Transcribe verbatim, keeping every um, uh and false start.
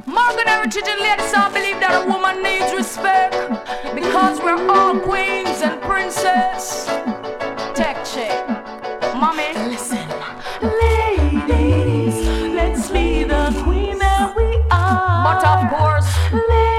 Morgan Heritage and ladies, I believe that a woman needs respect because we're all queens and princess. Tech check. Mommy, listen. Ladies, let's be the queen that we are. But of course, ladies.